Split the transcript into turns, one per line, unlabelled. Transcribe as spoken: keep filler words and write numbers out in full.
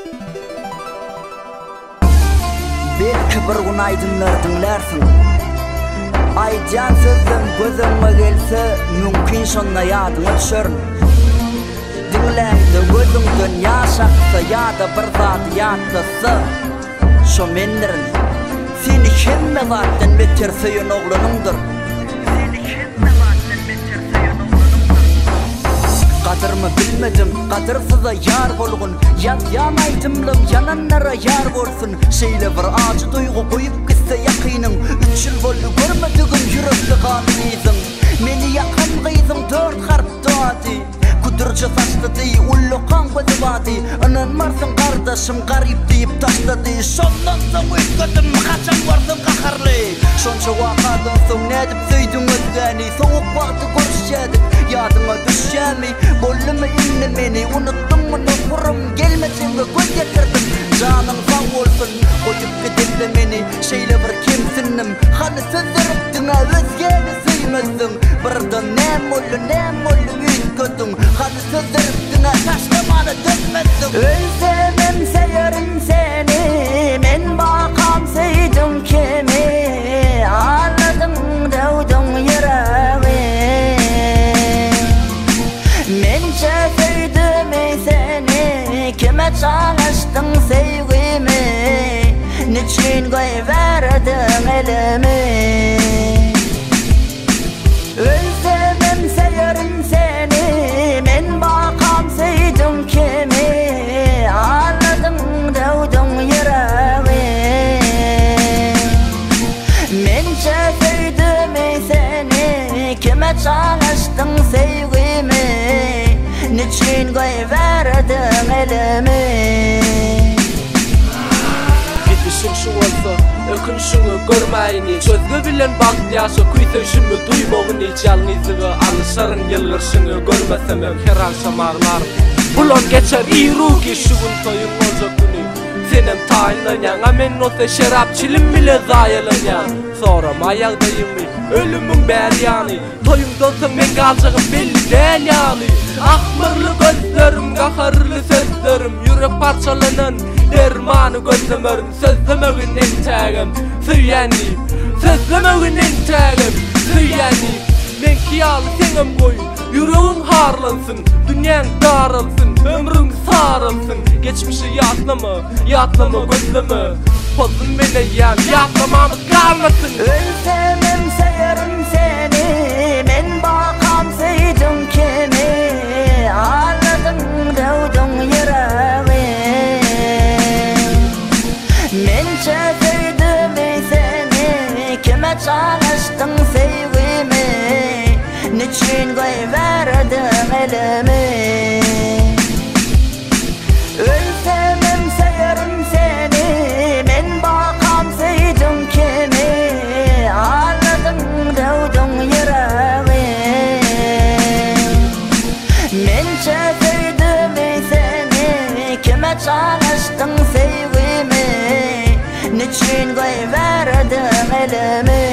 Belki bir gün aydınlar dinlersin. Aycan sözüm gözüme gelse mümkün şonna yadıma düşerin. Dinlendi gözünden yaşaksa ya da bir zat yatsa şo mendirin. Seni kemme zaten beter söyün oğlunumdur. Seni kemme zaten beter söyün oğlunumdur. Kadırımı bilmedim, kadırsiza yar bolgun. Yaz yanaytımlım, yananlara yar bolsun. Şeyle bir acı duygu koyup gitse yakinin. Üç yıl bolu görmedigin yürekli kanlıydın. Meni yakan gıydın dört harp doğadi. Kudurca saçladı, ullu kan gözü vadi. Ananmarsın kardeşim garip deyip taşladı. Şondan soň üýtgedim kaçan gördüm kaharly. Şonça wakadan soň nädip söýdüň özgäni. Soğuk wagty görüşýädik, yadyňa düşýärmi? Bollumy inni meni unutdummy nopurum gelmesiňe göz ýetirdim. Janyň sag bolsun, goýup gidipdi meni. Şeýle bir kimsinnim, hany sözleripdiňe özgäni süýmezdiň. Birden näme näme üýtgedim. Hadi sözleripdiňe taşlamany dönmezdiň.
Özlemem seýerim seni, men bakam seýdim kimi. Anladım döwdüň ýüregi. Mençe seýdim seni, kime çalyşdyň sevgimi? Niçin goýberdiň elimi? Özlemem seýerim seni, men bakam seýdim kimi. Anladım döwdüň ýüregi. Mençe seýdim seni, kime çalyşdyň sevgimi? Niçin goýberdiň elimi?
Gidişiň şu bolsa, ökünüşiňi görmäýini. Sözge bilen bagty ýaşa küýteşimi duýmagyny, jalňyzygy alşaryň ýylgyrşyňy görmesem her an şamarlar. Bulan geçer iýruki şu gün toýun bolsa güni. Senem taýlanýaň, men ota şerapçilim bile zaýalanýan. Soram aýagdaýymy, ölümüň bäri ýany. Toýumdan soň men galjagym belli däl ýaly. Ahmyrly gözlerim, gaharly sözlerim, ýürek parçalanan dermany gözlemerim. Sözlemegin entägim, süýäni. Sözlemegin entägim, süýäni. Men kiýaly seňem goý, ýüregiň harlansyn, dünýäň daralsyn, ömrüň saralsyn. Geçmişi ýatlama, ýatlama gözleme. Pozum mene ýan, ýatlamamy kalmasyn.
Özlemem seýerim seni, men bakam seýdim kimi. Anladım döwdüň ýüregi. Mençe seýdim seni, kime çalyşdyň sevgimi? Niçin goýberdiň elimi? Özlemem seýerim seni, men bakam seýdim kimi. Anladım döwdüň ýüregi. Mençe seýdim seni, kime çalyşdyň sevgimi? Niçin goýberdiň elimi?